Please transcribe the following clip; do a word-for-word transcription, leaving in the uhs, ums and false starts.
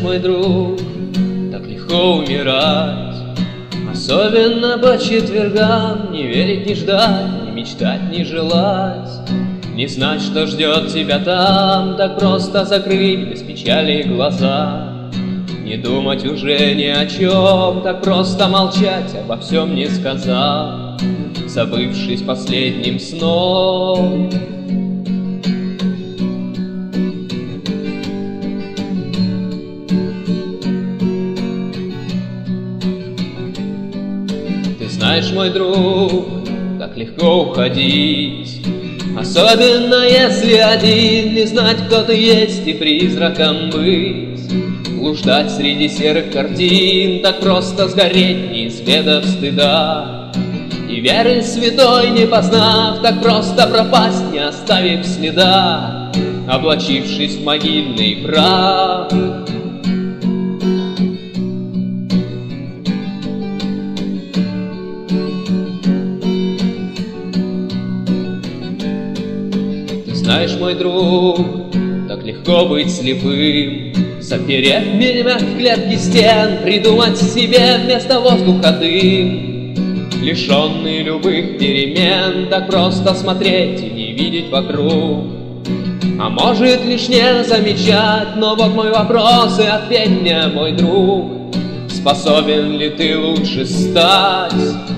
мой друг, так легко умирать, особенно по четвергам. Не верить, не ждать, не мечтать, не желать, не знать, что ждет тебя там. Так просто закрыть без печали глаза, не думать уже ни о чем, так просто молчать, обо всем не сказав, забывшись последним сном. Ты знаешь, мой друг, так легко уходить, особенно если один, не знать, кто ты есть, и призраком быть, блуждать среди серых картин, так просто сгореть, не изведав стыда, и веры святой не познав, так просто пропасть, не оставив следа, облачившись в могильный прах. Знаешь, мой друг, так легко быть слепым, заперев меня в клетке стен, придумать себе вместо воздуха дым, лишенный любых перемен, так просто смотреть и не видеть вокруг, а может лишь не замечать. Но вот мой вопрос, и ответь мне, мой друг, способен ли ты лучше стать?